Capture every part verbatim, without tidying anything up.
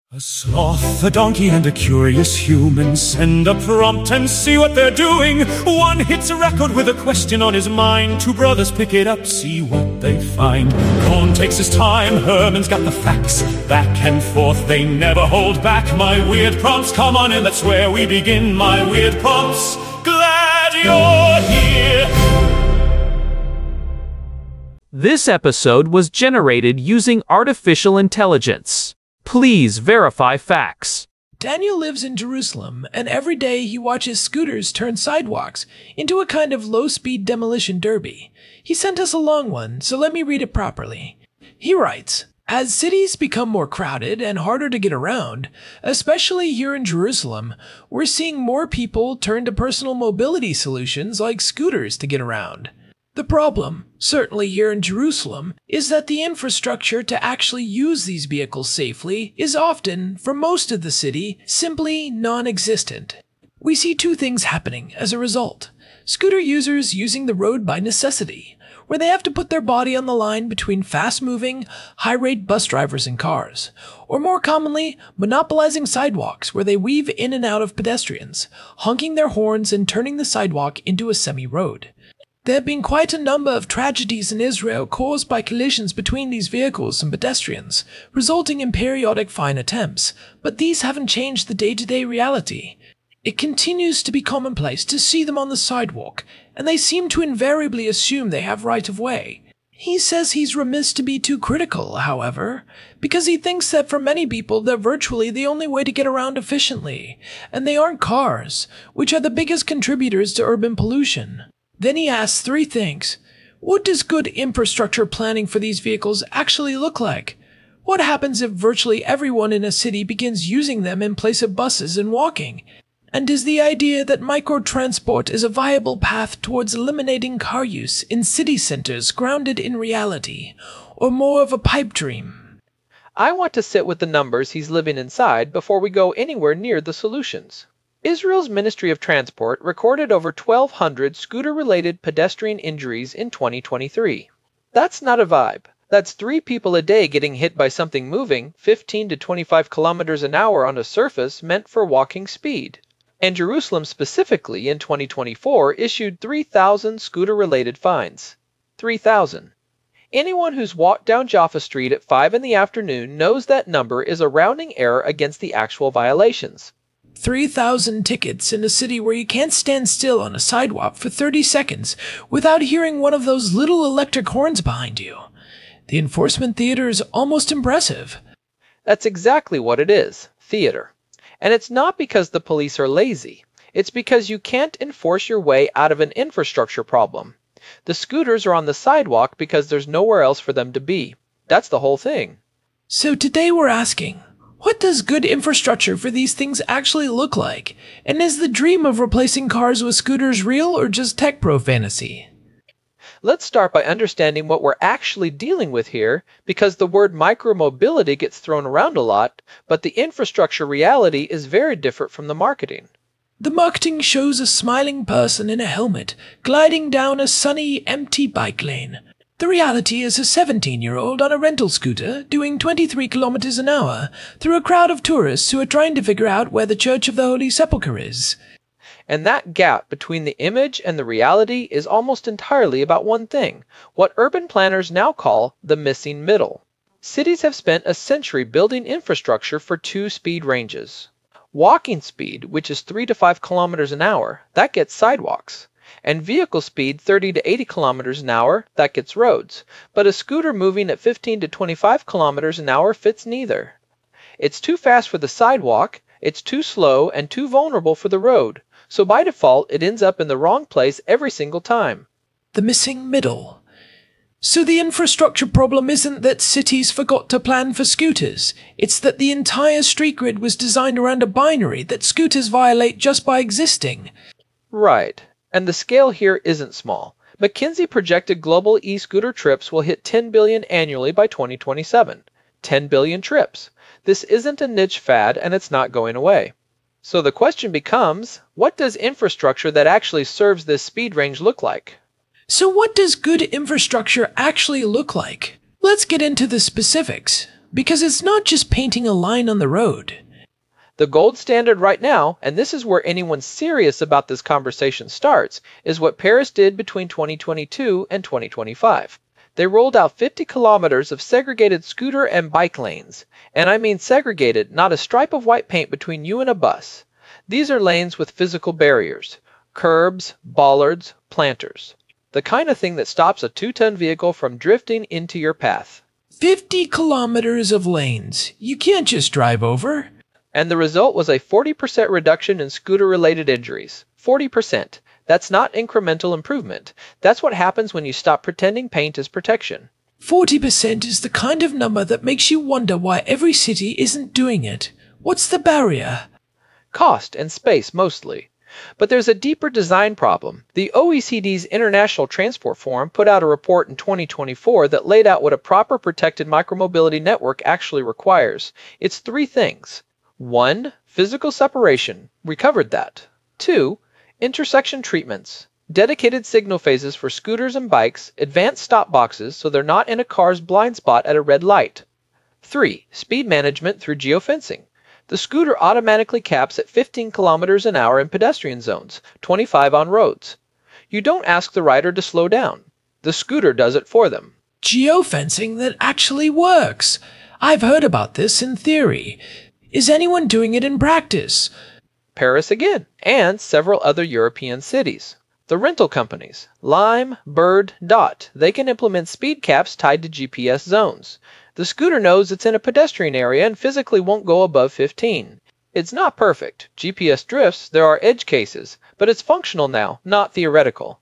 A sloth, a donkey, and a curious human send a prompt and see what they're doing. One hits a record with a question on his mind. Two brothers pick it up, see what they find. Cohn takes his time, Herman's got the facts. Back and forth, they never hold back. My weird prompts, come on in, that's where we begin. My weird prompts, glad you're here. This episode was generated using artificial intelligence. Please verify facts. Daniel lives in Jerusalem, and every day he watches scooters turn sidewalks into a kind of low-speed demolition derby. He sent us a long one, so let me read it properly. He writes, as cities become more crowded and harder to get around, especially here in Jerusalem, we're seeing more people turn to personal mobility solutions like scooters to get around. The problem, certainly here in Jerusalem, is that the infrastructure to actually use these vehicles safely is often, for most of the city, simply non-existent. We see two things happening as a result. Scooter users using the road by necessity, where they have to put their body on the line between fast-moving, high-rate bus drivers and cars, or more commonly, monopolizing sidewalks where they weave in and out of pedestrians, honking their horns and turning the sidewalk into a semi-road. There have been quite a number of tragedies in Israel caused by collisions between these vehicles and pedestrians, resulting in periodic fine attempts, but these haven't changed the day-to-day reality. It continues to be commonplace to see them on the sidewalk, and they seem to invariably assume they have right-of-way. He says he's remiss to be too critical, however, because he thinks that for many people they're virtually the only way to get around efficiently, and they aren't cars, which are the biggest contributors to urban pollution. Then he asks three things. What does good infrastructure planning for these vehicles actually look like? What happens if virtually everyone in a city begins using them in place of buses and walking? And is the idea that microtransport is a viable path towards eliminating car use in city centers grounded in reality, or more of a pipe dream? I want to sit with the numbers he's living inside before we go anywhere near the solutions. Israel's Ministry of Transport recorded over twelve hundred scooter-related pedestrian injuries in twenty twenty-three. That's not a vibe. That's three people a day getting hit by something moving fifteen to twenty-five kilometers an hour on a surface meant for walking speed. And Jerusalem specifically in twenty twenty-four issued three thousand scooter-related fines. three thousand. Anyone who's walked down Jaffa Street at five in the afternoon knows that number is a rounding error against the actual violations. three thousand tickets in a city where you can't stand still on a sidewalk for thirty seconds without hearing one of those little electric horns behind you. The enforcement theater is almost impressive. That's exactly what it is, theater. And it's not because the police are lazy. It's because you can't enforce your way out of an infrastructure problem. The scooters are on the sidewalk because there's nowhere else for them to be. That's the whole thing. So today we're asking, what does good infrastructure for these things actually look like? And is the dream of replacing cars with scooters real or just tech pro fantasy? Let's start by understanding what we're actually dealing with here, because the word micromobility gets thrown around a lot, but the infrastructure reality is very different from the marketing. The marketing shows a smiling person in a helmet gliding down a sunny, empty bike lane. The reality is a seventeen-year-old on a rental scooter doing twenty-three kilometers an hour through a crowd of tourists who are trying to figure out where the Church of the Holy Sepulchre is. And that gap between the image and the reality is almost entirely about one thing, what urban planners now call the missing middle. Cities have spent a century building infrastructure for two speed ranges. Walking speed, which is three to five kilometers an hour, that gets sidewalks. And vehicle speed thirty to eighty kilometers an hour, that gets roads. But a scooter moving at fifteen to twenty-five kilometers an hour fits neither. It's too fast for the sidewalk, it's too slow and too vulnerable for the road. So by default, it ends up in the wrong place every single time. The missing middle. So the infrastructure problem isn't that cities forgot to plan for scooters. It's that the entire street grid was designed around a binary that scooters violate just by existing. Right. And the scale here isn't small. McKinsey projected global e-scooter trips will hit ten billion annually by twenty twenty-seven. ten billion trips. This isn't a niche fad, and it's not going away. So the question becomes, what does infrastructure that actually serves this speed range look like? So what does good infrastructure actually look like? Let's get into the specifics. because it's not just painting a line on the road. The gold standard right now, and this is where anyone serious about this conversation starts, is what Paris did between twenty twenty-two and twenty twenty-five. They rolled out fifty kilometers of segregated scooter and bike lanes. And I mean segregated, not a stripe of white paint between you and a bus. These are lanes with physical barriers, curbs, bollards, planters. The kind of thing that stops a two-ton vehicle from drifting into your path. fifty kilometers of lanes. You can't just drive over. And the result was a forty percent reduction in scooter-related injuries. forty percent. That's not incremental improvement. That's what happens when you stop pretending paint is protection. forty percent is the kind of number that makes you wonder why every city isn't doing it. What's the barrier? Cost and space, mostly. But there's a deeper design problem. The O E C D's International Transport Forum put out a report in twenty twenty-four that laid out what a proper protected micromobility network actually requires. It's three things. One, physical separation. We covered that. Two, intersection treatments. Dedicated signal phases for scooters and bikes, advanced stop boxes so they're not in a car's blind spot at a red light. Three, speed management through geofencing. The scooter automatically caps at fifteen kilometers an hour in pedestrian zones, twenty-five on roads. You don't ask the rider to slow down. The scooter does it for them. Geofencing that actually works. I've heard about this in theory. Is anyone doing it in practice? Paris again, and several other European cities. The rental companies, Lime, Bird, Dot, they can implement speed caps tied to G P S zones. The scooter knows it's in a pedestrian area and physically won't go above fifteen. It's not perfect. G P S drifts, there are edge cases, but it's functional now, not theoretical.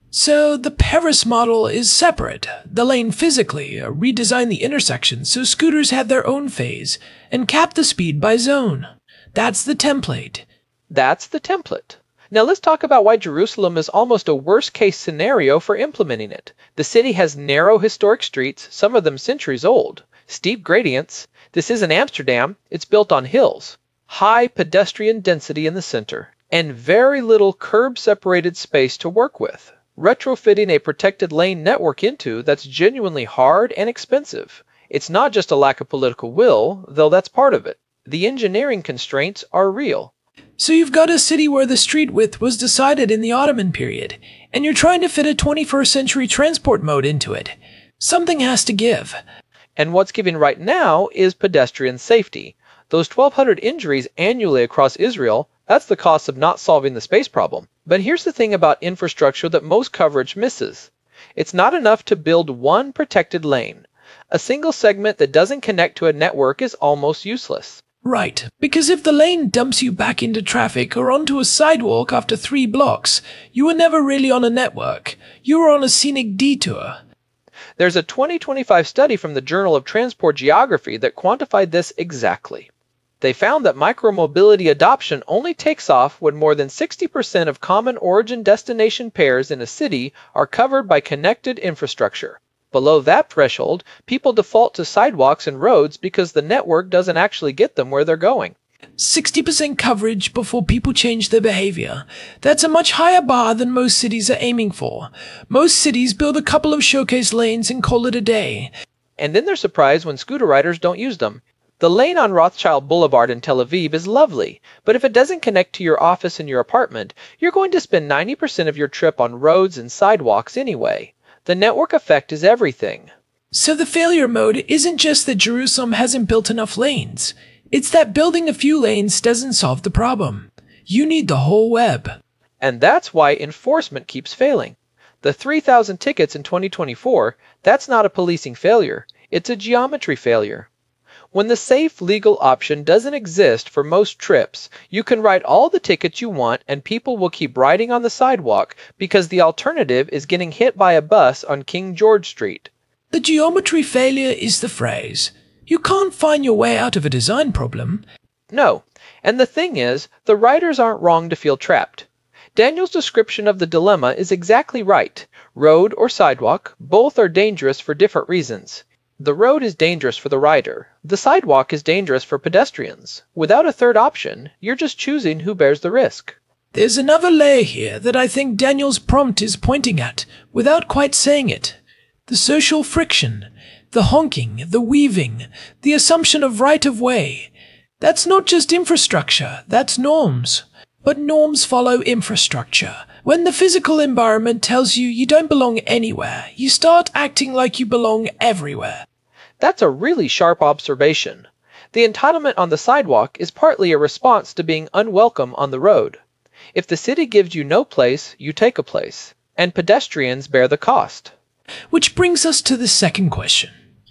So the Paris model is separate. The lane physically uh, redesign the intersection so scooters have their own phase and cap the speed by zone. That's the template. That's the template. Now let's talk about why Jerusalem is almost a worst-case scenario for implementing it. The city has narrow historic streets, some of them centuries old, steep gradients. This isn't Amsterdam, it's built on hills. High pedestrian density in the center, and very little curb-separated space to work with. Retrofitting a protected lane network into that's genuinely hard and expensive. It's not just a lack of political will, though that's part of it. The engineering constraints are real. So you've got a city where the street width was decided in the Ottoman period, and you're trying to fit a twenty-first century transport mode into it. Something has to give. And what's giving right now is pedestrian safety. Those twelve hundred injuries annually across Israel, that's the cost of not solving the space problem. But here's the thing about infrastructure that most coverage misses. It's not enough to build one protected lane. A single segment that doesn't connect to a network is almost useless. Right, because if the lane dumps you back into traffic or onto a sidewalk after three blocks, you were never really on a network. You were on a scenic detour. There's a twenty twenty-five study from the Journal of Transport Geography that quantified this exactly. They found that micromobility adoption only takes off when more than sixty percent of common origin-destination pairs in a city are covered by connected infrastructure. Below that threshold, people default to sidewalks and roads because the network doesn't actually get them where they're going. sixty percent coverage before people change their behavior. That's a much higher bar than most cities are aiming for. Most cities build a couple of showcase lanes and call it a day. And then they're surprised when scooter riders don't use them. The lane on Rothschild Boulevard in Tel Aviv is lovely, but if it doesn't connect to your office and your apartment, you're going to spend ninety percent of your trip on roads and sidewalks anyway. The network effect is everything. So the failure mode isn't just that Jerusalem hasn't built enough lanes. It's that building a few lanes doesn't solve the problem. You need the whole web. And that's why enforcement keeps failing. The three thousand tickets in twenty twenty-four, that's not a policing failure. It's a geometry failure. When the safe legal option doesn't exist for most trips, you can write all the tickets you want and people will keep riding on the sidewalk because the alternative is getting hit by a bus on King George Street. The geometry failure is the phrase. You can't find your way out of a design problem. No, and the thing is, the riders aren't wrong to feel trapped. Daniel's description of the dilemma is exactly right. Road or sidewalk, both are dangerous for different reasons. The road is dangerous for the rider. The sidewalk is dangerous for pedestrians. Without a third option, you're just choosing who bears the risk. There's another layer here that I think Daniel's prompt is pointing at, without quite saying it. The social friction. The honking, the weaving, the assumption of right-of-way. That's not just infrastructure, that's norms. But norms follow infrastructure. When the physical environment tells you you don't belong anywhere, you start acting like you belong everywhere. That's a really sharp observation. The entitlement on the sidewalk is partly a response to being unwelcome on the road. If the city gives you no place, you take a place, and pedestrians bear the cost. Which brings us to the second question.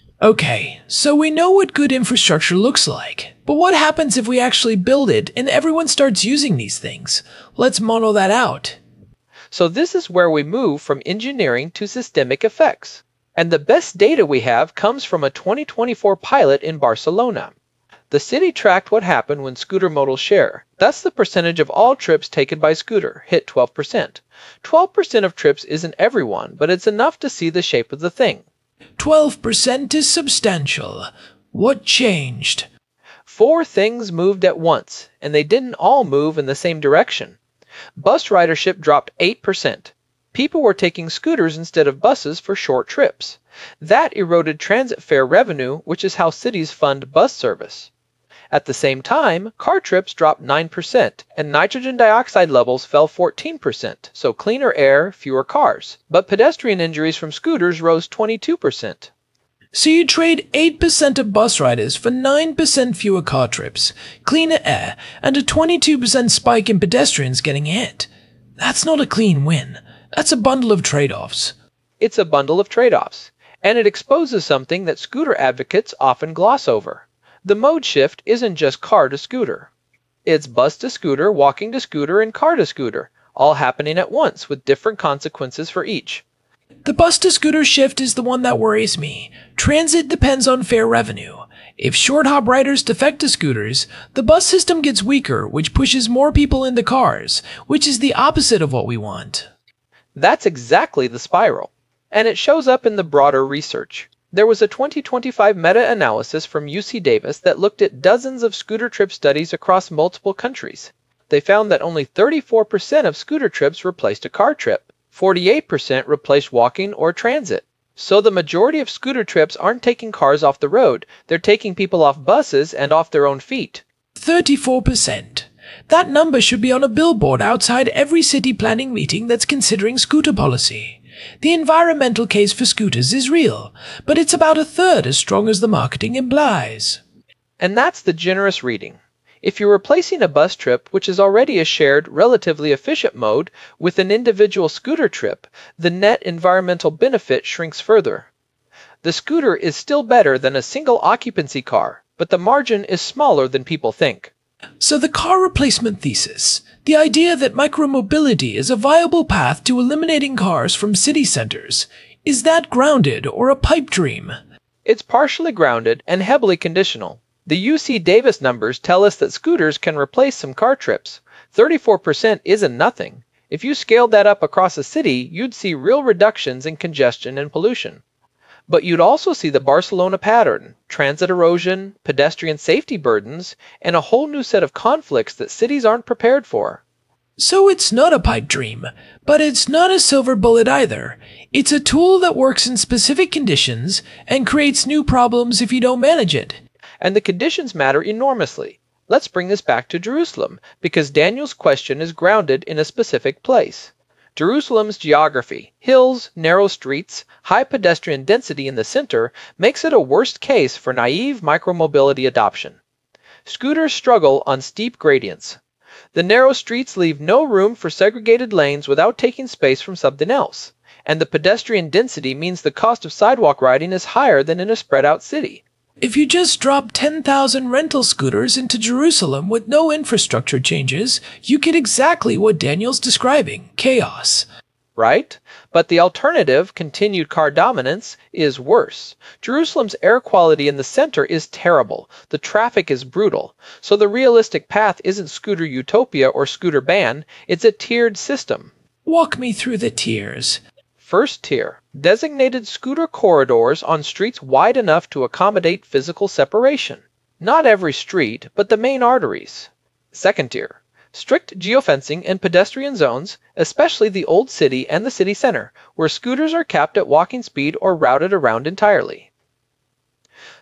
Okay, so we know what good infrastructure looks like, but what happens if we actually build it and everyone starts using these things? Let's model that out. So this is where we move from engineering to systemic effects. And the best data we have comes from a twenty twenty-four pilot in Barcelona. The city tracked what happened when scooter modal share, thus the percentage of all trips taken by scooter, hit twelve percent. twelve percent of trips isn't everyone, but it's enough to see the shape of the thing. twelve percent is substantial. What changed? Four things moved at once, and they didn't all move in the same direction. Bus ridership dropped eight percent. People were taking scooters instead of buses for short trips. That eroded transit fare revenue, which is how cities fund bus service. At the same time, car trips dropped nine percent, and nitrogen dioxide levels fell fourteen percent, so cleaner air, fewer cars. But pedestrian injuries from scooters rose twenty-two percent. So you trade eight percent of bus riders for nine percent fewer car trips, cleaner air, and a twenty-two percent spike in pedestrians getting hit. That's not a clean win. That's a bundle of trade-offs. It's a bundle of trade-offs, and it exposes something that scooter advocates often gloss over. The mode shift isn't just car to scooter. It's bus to scooter, walking to scooter, and car to scooter, all happening at once with different consequences for each. The bus to scooter shift is the one that worries me. Transit depends on fare revenue. If short hop riders defect to scooters, the bus system gets weaker, which pushes more people into cars, which is the opposite of what we want. That's exactly the spiral, and it shows up in the broader research. There was a twenty twenty-five meta-analysis from U C Davis that looked at dozens of scooter trip studies across multiple countries. They found that only thirty-four percent of scooter trips replaced a car trip, forty-eight percent replaced walking or transit. So the majority of scooter trips aren't taking cars off the road, they're taking people off buses and off their own feet. thirty-four percent. That number should be on a billboard outside every city planning meeting that's considering scooter policy. The environmental case for scooters is real, but it's about a third as strong as the marketing implies. And that's the generous reading. If you're replacing a bus trip, which is already a shared, relatively efficient mode, with an individual scooter trip, the net environmental benefit shrinks further. The scooter is still better than a single occupancy car, but the margin is smaller than people think. So the car replacement thesis, the idea that micromobility is a viable path to eliminating cars from city centers, is that grounded or a pipe dream? It's partially grounded and heavily conditional. The U C Davis numbers tell us that scooters can replace some car trips. thirty-four percent isn't nothing. If you scaled that up across a city, you'd see real reductions in congestion and pollution. But you'd also see the Barcelona pattern, transit erosion, pedestrian safety burdens, and a whole new set of conflicts that cities aren't prepared for. So it's not a pipe dream, but it's not a silver bullet either. It's a tool that works in specific conditions and creates new problems if you don't manage it. And the conditions matter enormously. Let's bring this back to Jerusalem, because Daniel's question is grounded in a specific place. Jerusalem's geography, hills, narrow streets, high pedestrian density in the center, makes it a worst case for naive micromobility adoption. Scooters struggle on steep gradients. The narrow streets leave no room for segregated lanes without taking space from something else, and the pedestrian density means the cost of sidewalk riding is higher than in a spread-out city. If you just drop ten thousand rental scooters into Jerusalem with no infrastructure changes, you get exactly what Daniel's describing, chaos. Right? But the alternative, continued car dominance, is worse. Jerusalem's air quality in the center is terrible. The traffic is brutal. So the realistic path isn't scooter utopia or scooter ban, it's a tiered system. Walk me through the tiers. First tier, designated scooter corridors on streets wide enough to accommodate physical separation. Not every street, but the main arteries. Second tier, strict geofencing and pedestrian zones, especially the old city and the city center, where scooters are capped at walking speed or routed around entirely.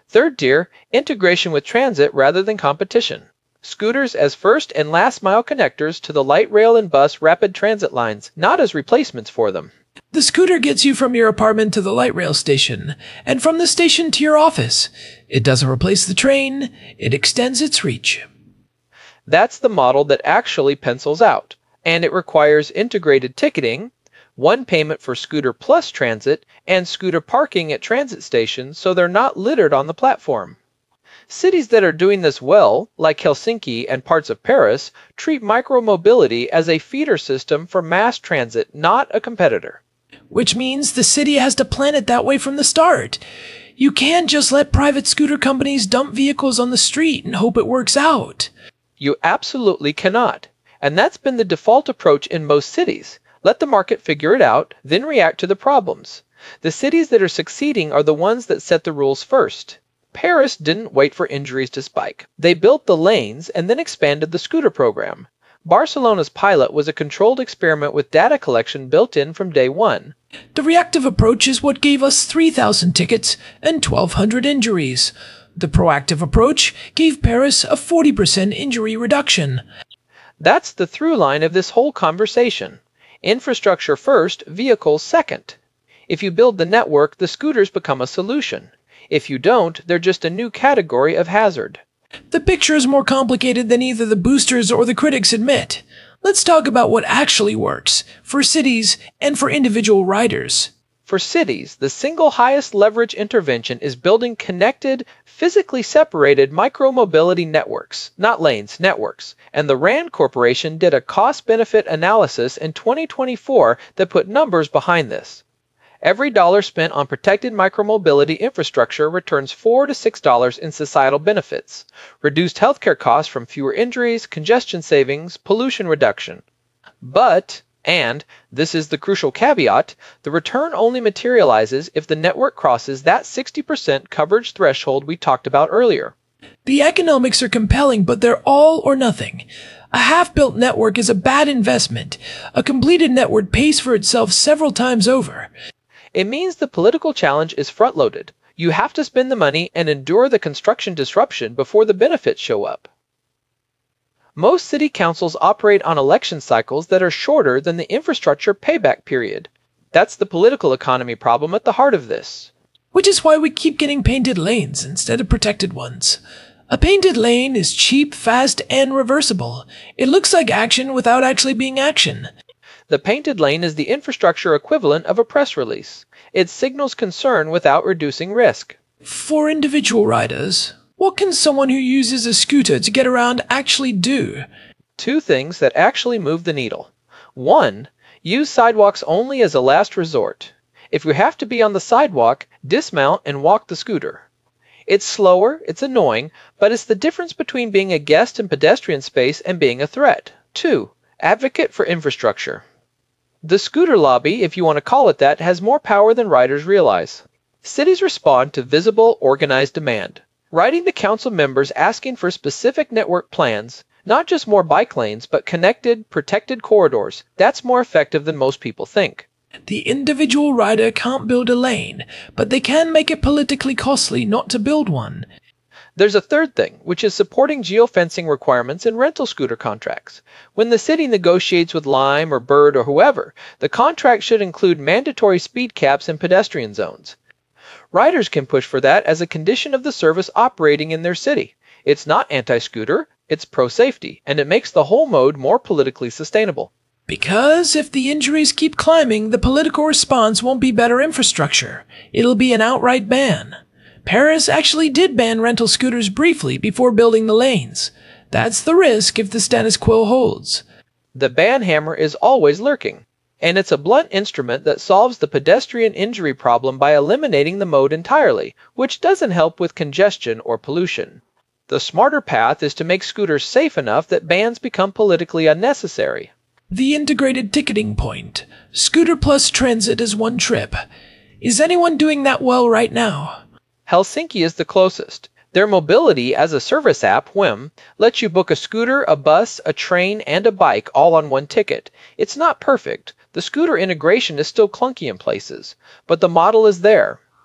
Third tier, integration with transit rather than competition. Scooters as first and last mile connectors to the light rail and bus rapid transit lines, not as replacements for them. The scooter gets you from your apartment to the light rail station, and from the station to your office. It doesn't replace the train, it extends its reach. That's the model that actually pencils out, and it requires integrated ticketing, one payment for Scooter Plus Transit, and scooter parking at transit stations so they're not littered on the platform. Cities that are doing this well, like Helsinki and parts of Paris, treat micromobility as a feeder system for mass transit, not a competitor. Which means the city has to plan it that way from the start. You can't just let private scooter companies dump vehicles on the street and hope it works out. You absolutely cannot. And that's been the default approach in most cities. Let the market figure it out, then react to the problems. The cities that are succeeding are the ones that set the rules first. Paris didn't wait for injuries to spike. They built the lanes and then expanded the scooter program. Barcelona's pilot was a controlled experiment with data collection built in from day one. The reactive approach is what gave us three thousand tickets and twelve hundred injuries. The proactive approach gave Paris a forty percent injury reduction. That's the through line of this whole conversation. Infrastructure first, vehicles second. If you build the network, the scooters become a solution. If you don't, they're just a new category of hazard. The picture is more complicated than either the boosters or the critics admit. Let's talk about what actually works, for cities and for individual riders. For cities, the single highest leverage intervention is building connected, physically separated micromobility networks, not lanes, networks. And the RAND Corporation did a cost-benefit analysis in twenty twenty-four that put numbers behind this. Every dollar spent on protected micromobility infrastructure returns four to six dollars in societal benefits, reduced healthcare costs from fewer injuries, congestion savings, pollution reduction. But, and this is the crucial caveat, the return only materializes if the network crosses that sixty percent coverage threshold we talked about earlier. The economics are compelling, but they're all or nothing. A half-built network is a bad investment. A completed network pays for itself several times over. It means the political challenge is front-loaded. You have to spend the money and endure the construction disruption before the benefits show up. Most city councils operate on election cycles that are shorter than the infrastructure payback period. That's the political economy problem at the heart of this. Which is why we keep getting painted lanes instead of protected ones. A painted lane is cheap, fast, and reversible. It looks like action without actually being action. The painted lane is the infrastructure equivalent of a press release. It signals concern without reducing risk. For individual riders, what can someone who uses a scooter to get around actually do? Two things that actually move the needle. One, use sidewalks only as a last resort. If you have to be on the sidewalk, dismount and walk the scooter. It's slower, it's annoying, but it's the difference between being a guest in pedestrian space and being a threat. Two, advocate for infrastructure. The scooter lobby, if you want to call it that, has more power than riders realize. Cities respond to visible, organized demand. Writing to council members asking for specific network plans, not just more bike lanes, but connected, protected corridors, that's more effective than most people think. The individual rider can't build a lane, but they can make it politically costly not to build one. There's a third thing, which is supporting geofencing requirements in rental scooter contracts. When the city negotiates with Lime or Bird or whoever, the contract should include mandatory speed caps in pedestrian zones. Riders can push for that as a condition of the service operating in their city. It's not anti-scooter, it's pro-safety, and it makes the whole mode more politically sustainable. Because if the injuries keep climbing, the political response won't be better infrastructure. It'll be an outright ban. Paris actually did ban rental scooters briefly before building the lanes. That's the risk if the status quo holds. The ban hammer is always lurking, and it's a blunt instrument that solves the pedestrian injury problem by eliminating the mode entirely, which doesn't help with congestion or pollution. The smarter path is to make scooters safe enough that bans become politically unnecessary. The integrated ticketing point. Scooter plus transit is one trip. Is anyone doing that well right now? Helsinki is the closest. Their mobility as a service app, Whim, lets you book a scooter, a bus, a train, and a bike all on one ticket. It's not perfect. The scooter integration is still clunky in places, but the model is there.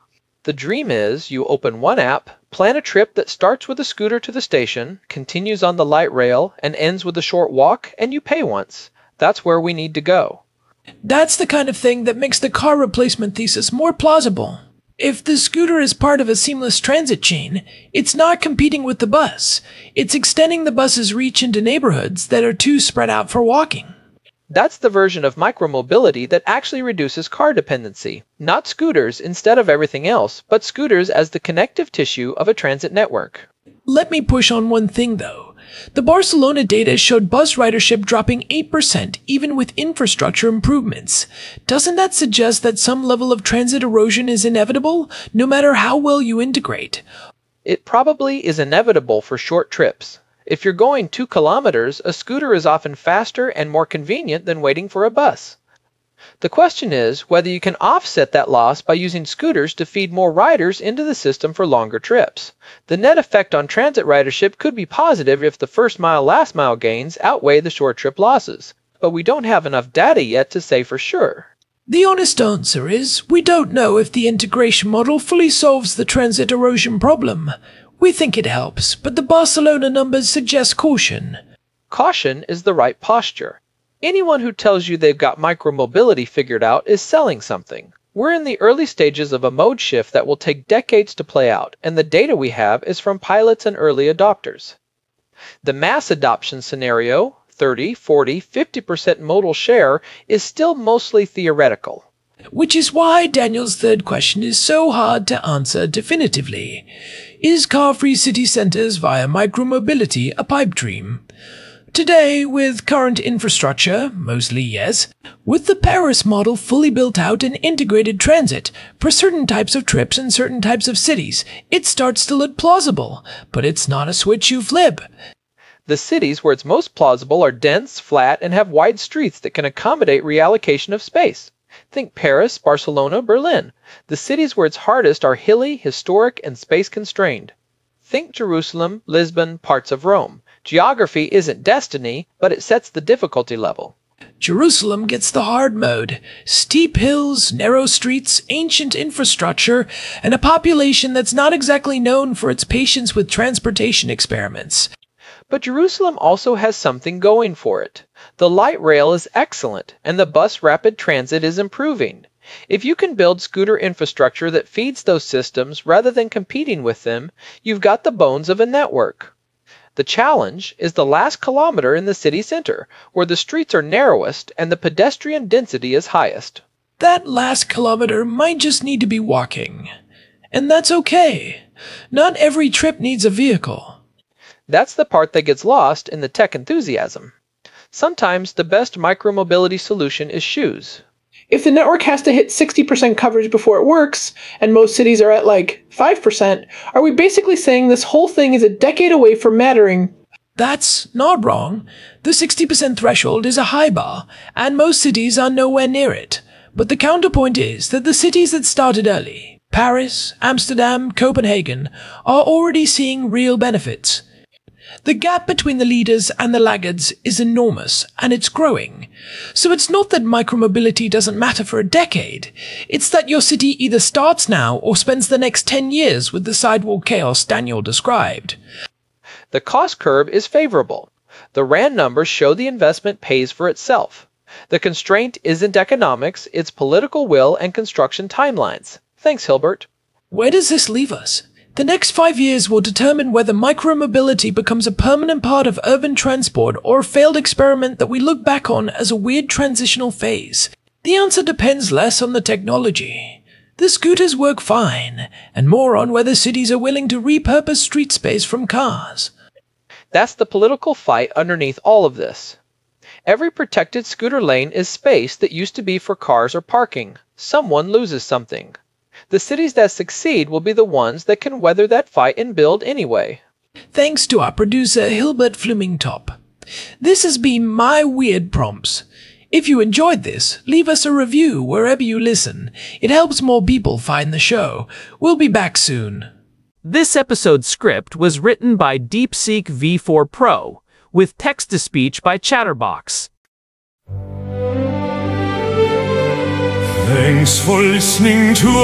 The dream is you open one app, plan a trip that starts with a scooter to the station, continues on the light rail, and ends with a short walk, and you pay once. That's where we need to go. That's the kind of thing that makes the car replacement thesis more plausible. If the scooter is part of a seamless transit chain, it's not competing with the bus. It's extending the bus's reach into neighborhoods that are too spread out for walking. That's the version of micromobility that actually reduces car dependency. Not scooters instead of everything else, but scooters as the connective tissue of a transit network. Let me push on one thing, though. The Barcelona data showed bus ridership dropping eight percent even with infrastructure improvements. Doesn't that suggest that some level of transit erosion is inevitable, no matter how well you integrate? It probably is inevitable for short trips. If you're going two kilometers, a scooter is often faster and more convenient than waiting for a bus. The question is whether you can offset that loss by using scooters to feed more riders into the system for longer trips. The net effect on transit ridership could be positive if the first mile last mile gains outweigh the short trip losses, but we don't have enough data yet to say for sure. The honest answer is we don't know if the integration model fully solves the transit erosion problem. We think it helps, but the Barcelona numbers suggest caution. Caution is the right posture. Anyone who tells you they've got micromobility figured out is selling something. We're in the early stages of a mode shift that will take decades to play out, and the data we have is from pilots and early adopters. The mass adoption scenario, thirty, forty, fifty percent modal share, is still mostly theoretical. Which is why Daniel's third question is so hard to answer definitively. Is car-free city centers via micromobility a pipe dream? Today, with current infrastructure, mostly yes, with the Paris model fully built out and integrated transit for certain types of trips and certain types of cities, it starts to look plausible, but it's not a switch you flip. The cities where it's most plausible are dense, flat, and have wide streets that can accommodate reallocation of space. Think Paris, Barcelona, Berlin. The cities where it's hardest are hilly, historic, and space-constrained. Think Jerusalem, Lisbon, parts of Rome. Geography isn't destiny, but it sets the difficulty level. Jerusalem gets the hard mode. Steep hills, narrow streets, ancient infrastructure, and a population that's not exactly known for its patience with transportation experiments. But Jerusalem also has something going for it. The light rail is excellent, and the bus rapid transit is improving. If you can build scooter infrastructure that feeds those systems rather than competing with them, you've got the bones of a network. The challenge is the last kilometer in the city center, where the streets are narrowest and the pedestrian density is highest. That last kilometer might just need to be walking. And that's okay. Not every trip needs a vehicle. That's the part that gets lost in the tech enthusiasm. Sometimes the best micromobility solution is shoes. If the network has to hit sixty percent coverage before it works, and most cities are at like five percent, are we basically saying this whole thing is a decade away from mattering? That's not wrong. The sixty percent threshold is a high bar, and most cities are nowhere near it. But the counterpoint is that the cities that started early, Paris, Amsterdam, Copenhagen, are already seeing real benefits. The gap between the leaders and the laggards is enormous, and it's growing. So it's not that micromobility doesn't matter for a decade. It's that your city either starts now or spends the next ten years with the sidewalk chaos Daniel described. The cost curve is favorable. The R A N numbers show the investment pays for itself. The constraint isn't economics, it's political will and construction timelines. Thanks, Hilbert. Where does this leave us? The next five years will determine whether micromobility becomes a permanent part of urban transport or a failed experiment that we look back on as a weird transitional phase. The answer depends less on the technology. The scooters work fine, and more on whether cities are willing to repurpose street space from cars. That's the political fight underneath all of this. Every protected scooter lane is space that used to be for cars or parking. Someone loses something. The cities that succeed will be the ones that can weather that fight and build anyway. Thanks to our producer Hilbert Flumingtop. This has been My Weird Prompts. If you enjoyed this, leave us a review wherever you listen. It helps more people find the show. We'll be back soon. This episode's script was written by DeepSeek V four Pro, with text-to-speech by Chatterbox. Thanks for listening to our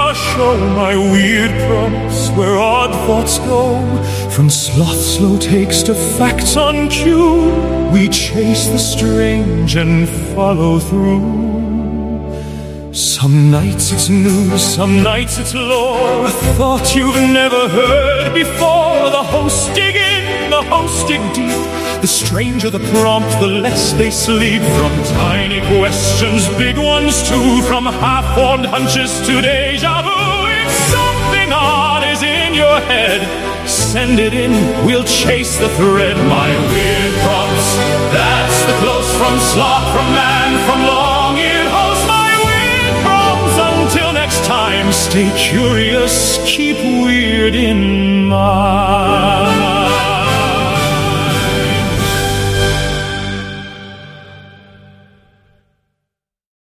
gonna show my weird prompts where odd thoughts go. From sloth slow takes to facts on cue, we chase the strange and follow through. Some nights it's news, some nights it's lore, a thought you've never heard before. The hosts dig in, the hosts dig deep. The stranger the prompt, the less they sleep. From tiny questions, big ones too. From half-formed hunches to deja vu. If something odd is in your head, send it in, we'll chase the thread. My weird prompts, that's the close from sloth, from man, from long-eared host. My weird prompts, until next time, stay curious, keep weird in mind.